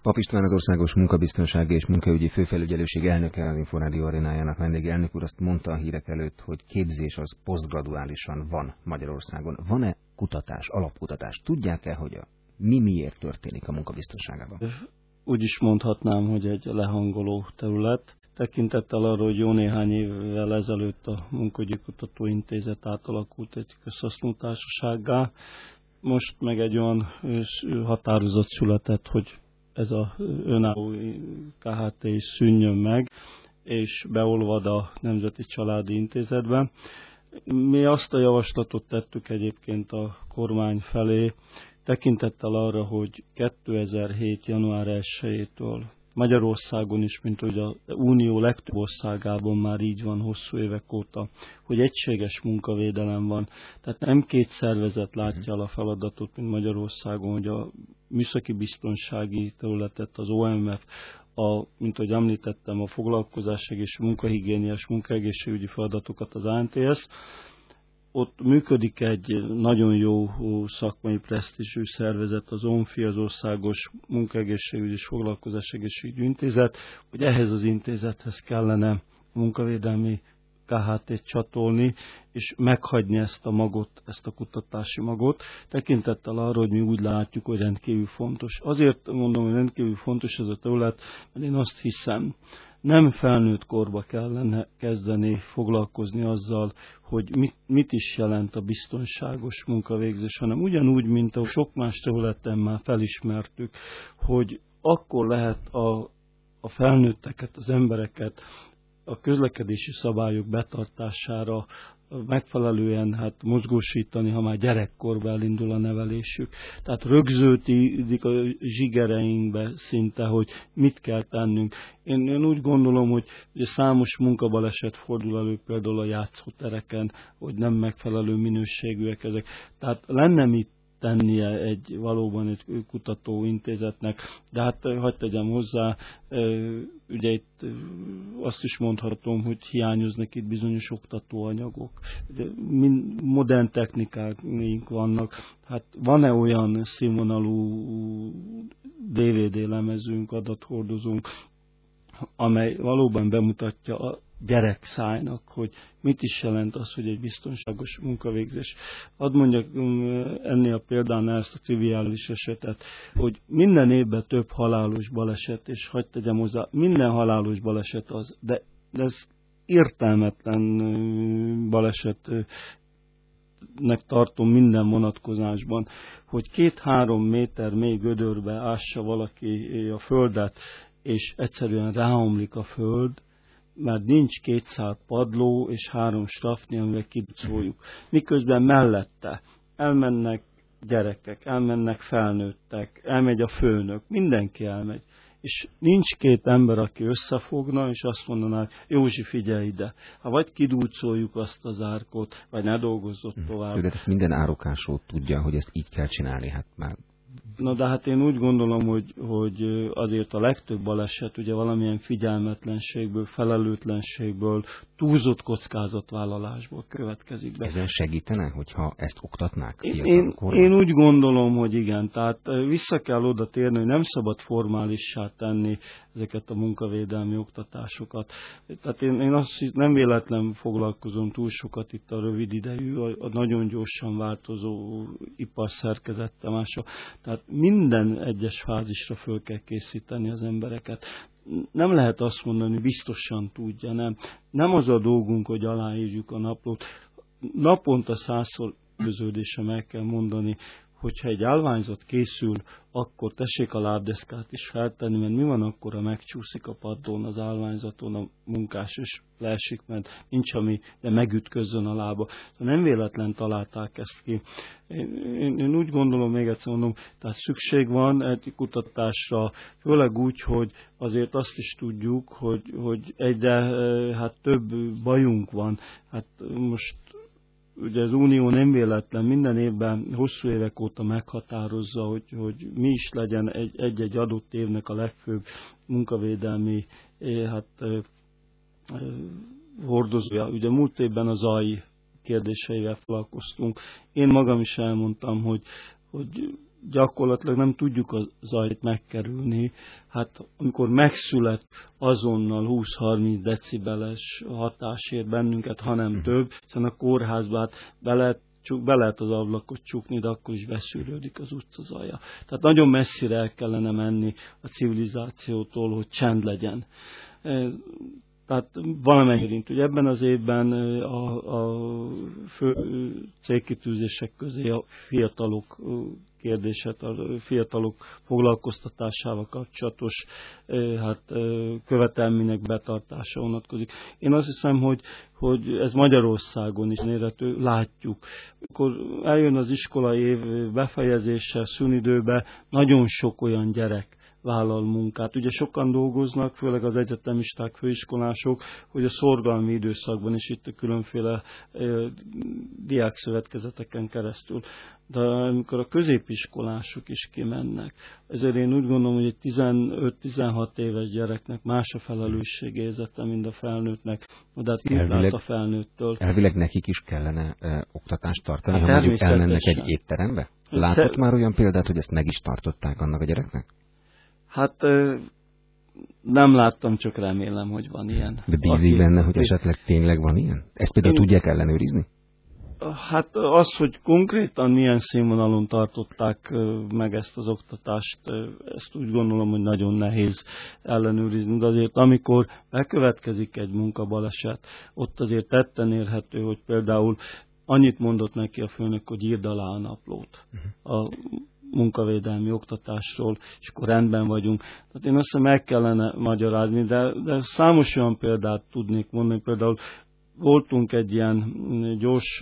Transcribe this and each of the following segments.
Pap István az Országos Munkabiztonsági és Munkaügyi Főfelügyelőség elnöke, az Inforádió arénájának vendége. Elnök úr azt mondta a hírek előtt, hogy képzés az posztgraduálisan van Magyarországon. Van-e kutatás, alapkutatás? Tudják-e, hogy mi miért történik a munkabiztonságában? Úgy is mondhatnám, hogy egy lehangoló terület. Tekintettel arra, hogy jó néhány évvel ezelőtt a Munkaügyi Kutatóintézet átalakult egy közhasznú társasággá, most meg egy olyan határozat született, hogy ez az önálló KHT is szűnjön meg, és beolvad a Nemzeti Családi Intézetbe. Mi azt a javaslatot tettük egyébként a kormány felé, tekintettel arra, hogy 2007. január 1-től Magyarországon is, mint hogy az Unió legtöbb országában már így van hosszú évek óta, hogy egységes munkavédelem van. Tehát nem két szervezet látja el a feladatot, mint Magyarországon, hogy a műszaki biztonsági területet, az OMF, mint ahogy említettem, a foglalkozásság és munkahigiéniás, munkaegészségügyi feladatokat az ANTS. Ott működik egy nagyon jó szakmai presztízsű szervezet, az ONFI, az Országos Munkaegészségügyi és Foglalkozásegészségügyi Intézet, hogy ehhez az intézethez kellene munkavédelmi KHT-t csatolni, és meghagyni ezt a magot, ezt a kutatási magot, tekintettel arra, hogy mi úgy látjuk, hogy rendkívül fontos. Azért mondom, hogy rendkívül fontos ez a terület, mert én azt hiszem, nem felnőtt korba kellene kezdeni foglalkozni azzal, hogy mit is jelent a biztonságos munkavégzés, hanem ugyanúgy, mint ahogy sok más területen már felismertük, hogy akkor lehet a felnőtteket, az embereket a közlekedési szabályok betartására megfelelően mozgósítani, ha már gyerekkorban elindul a nevelésük. Tehát rögződik a zsigereinkbe szinte, hogy mit kell tennünk. Én úgy gondolom, hogy számos munkabaleset fordul elő például a játszótereken, hogy nem megfelelő minőségűek ezek. Tehát lenne mit tennie valóban egy kutatóintézetnek, de hadd tegyem hozzá, ugye itt azt is mondhatom, hogy hiányoznak itt bizonyos oktatóanyagok. Modern technikáink vannak, van-e olyan színvonalú DVD lemezünk, adathordozónk, amely valóban bemutatja a gyerek szájnak, hogy mit is jelent az, hogy egy biztonságos munkavégzés. Hadd mondjak ennél a példánál ezt a triviális esetet, hogy minden évben több halálos baleset, és hadd tegyem hozzá, minden halálos baleset az, de ez értelmetlen balesetnek tartom minden vonatkozásban, hogy 2-3 méter mély gödörbe ássa valaki a földet, és egyszerűen ráomlik a föld, mert nincs 200 padló és 3 strafni, amivel kiducoljuk. Miközben mellette elmennek gyerekek, elmennek felnőttek, elmegy a főnök, mindenki elmegy. És nincs 2 ember, aki összefogna, és azt mondaná, Józsi, figyelj ide, ha vagy kidúcoljuk azt az árkot, vagy ne dolgozzott tovább. De ezt minden árokásról tudja, hogy ezt így kell csinálni, már. Na de én úgy gondolom, hogy azért a legtöbb baleset ugye valamilyen figyelmetlenségből, felelőtlenségből, túlzott kockázatvállalásból következik be. Ezen segítene, hogyha ezt oktatnák? Én úgy gondolom, hogy igen. Tehát vissza kell oda térni, hogy nem szabad formálissá tenni ezeket a munkavédelmi oktatásokat. Tehát én azt nem véletlen foglalkozom túl sokat itt a rövid idejű, a nagyon gyorsan változó iparszerkezettel másra. Tehát minden egyes fázisra föl kell készíteni az embereket. Nem lehet azt mondani, biztosan tudja, nem az a dolgunk, hogy aláírjuk a naplót. Naponta 100-szor győződésre meg kell mondani, hogyha egy állványzat készül, akkor tessék a lábdeszkát is feltenni, mert mi van akkor, ha megcsúszik a padlón, az állványzaton a munkás, és leesik, mert nincs ami, de megütközzön a lába. Nem véletlen találták ezt ki. Én úgy gondolom, még egyszer mondom, tehát szükség van egy kutatásra, főleg úgy, hogy azért azt is tudjuk, hogy egyre több bajunk van. Most ugye az Unió nem véletlen minden évben, hosszú évek óta meghatározza, hogy mi is legyen egy adott évnek a legfőbb munkavédelmi hordozója. Ugye múlt évben a zaj kérdéseivel foglalkoztunk. Én magam is elmondtam, hogy gyakorlatilag nem tudjuk a zajt megkerülni. Hát amikor megszület, azonnal 20-30 decibeles hatás ér bennünket, hanem több, hiszen a kórházban be lehet az ablakot csukni, de akkor is beszűrődik az utca zaja. Tehát nagyon messzire el kellene menni a civilizációtól, hogy csend legyen. Tehát valamennyi érint. Ugye ebben az évben a fő célkitűzések közé a fiatalok kérdéset, a fiatalok foglalkoztatásával kapcsolatos követelmények betartása vonatkozik. Én azt hiszem, hogy ez Magyarországon is érhető, látjuk. Amikor eljön az iskolai év befejezése, szünidőbe, nagyon sok olyan gyerek vállal munkát. Ugye sokan dolgoznak, főleg az egyetemisták, főiskolások, hogy a szorgalmi időszakban is itt a különféle diákszövetkezeteken keresztül. De amikor a középiskolások is kimennek, ezért én úgy gondolom, hogy egy 15-16 éves gyereknek más a felelősségérzete, mint a felnőttnek, de hát kivált a felnőttől. Elvileg nekik is kellene oktatást tartani, ha mondjuk elmennek egy étterembe? Látott már olyan példát, hogy ezt meg is tartották annak a gyereknek? Hát nem láttam, csak remélem, hogy van ilyen. De bízik benne, hogy esetleg tényleg van ilyen? Ezt például tudják ellenőrizni? Hát az, hogy konkrétan milyen színvonalon tartották meg ezt az oktatást, ezt úgy gondolom, hogy nagyon nehéz ellenőrizni. De azért, amikor bekövetkezik egy munkabaleset, ott azért tetten érhető, hogy például annyit mondott neki a főnök, hogy írd alá a naplót. A munkavédelmi oktatásról, és akkor rendben vagyunk. Tehát én azt hiszem, meg kellene magyarázni, de számos olyan példát tudnék mondani. Például voltunk egy ilyen gyors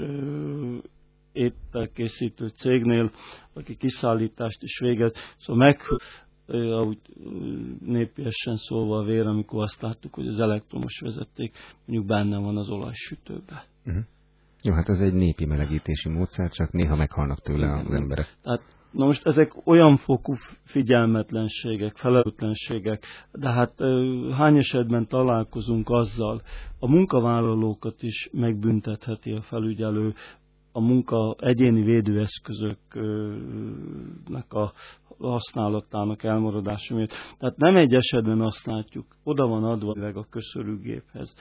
ételkészítő cégnél, aki kiszállítást is végez, szóval ahogy népiesen szólva a vér, amikor azt láttuk, hogy az elektromos vezeték mondjuk benne van az olajsütőben. Jó, hát ez egy népi melegítési módszer, csak néha meghalnak tőle az emberek. Tehát, na most ezek olyan fokú figyelmetlenségek, felelőtlenségek, de hát hány esetben találkozunk azzal, a munkavállalókat is megbüntetheti a felügyelő, a munka egyéni védőeszközöknek a használatának elmaradása miatt. Tehát nem egy esetben azt látjuk, oda van adva meg a köszörűgéphez,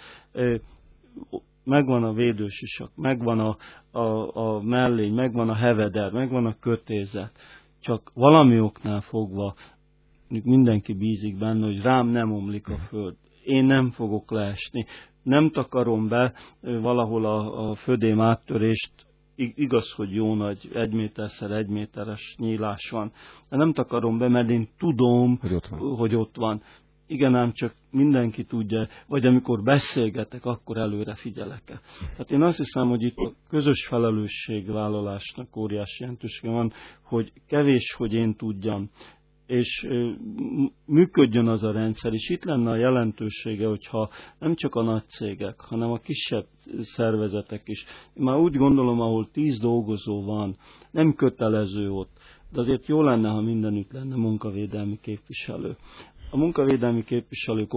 megvan a védősisak, megvan a mellény, megvan a heveder, megvan a kötézet. Csak valami oknál fogva mindenki bízik benne, hogy rám nem omlik a föld. Én nem fogok leesni. Nem takarom be valahol a födém áttörést. Igaz, hogy jó nagy 1 méterszer 1 méteres nyílás van. De nem takarom be, mert én tudom, hogy ott van. Igen, ám csak mindenki tudja, vagy amikor beszélgetek, akkor előre figyelek-e. Hát én azt hiszem, hogy itt a közös felelősségvállalásnak óriási jelentősége van, hogy kevés, hogy én tudjam, és működjön az a rendszer, és itt lenne a jelentősége, hogyha nem csak a nagy cégek, hanem a kisebb szervezetek is. Én már úgy gondolom, ahol 10 dolgozó van, nem kötelező ott, de azért jó lenne, ha mindenütt lenne munkavédelmi képviselő. A munkavédelmi képviselők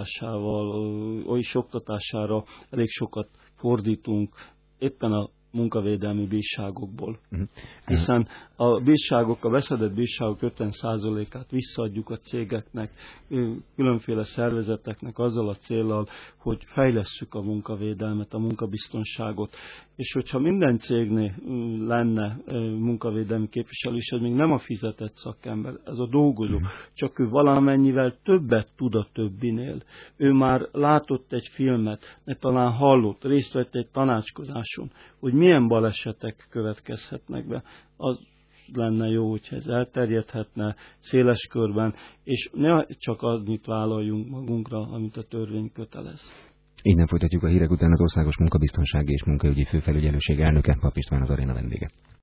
oktatására elég sokat fordítunk, éppen a munkavédelmi bírságokból. Hiszen a beszedett bírságok 50%-át visszaadjuk a cégeknek, különféle szervezeteknek azzal a céllal, hogy fejlesszük a munkavédelmet, a munkabiztonságot. És hogyha minden cégnél lenne munkavédelmi képviselő, és ez még nem a fizetett szakember, ez a dolgozó, csak ő valamennyivel többet tud a többinél. Ő már látott egy filmet, talán hallott, részt vett egy tanácskozáson, hogy milyen balesetek következhetnek be. Az lenne jó, hogyha ez elterjedhetne széles körben, és ne csak annyit vállaljunk magunkra, amit a törvény kötelez. Innen folytatjuk a hírek után. Az Országos Munkabiztonsági és Munkaügyi Főfelügyelőség elnöke, Pap István az aréna vendége.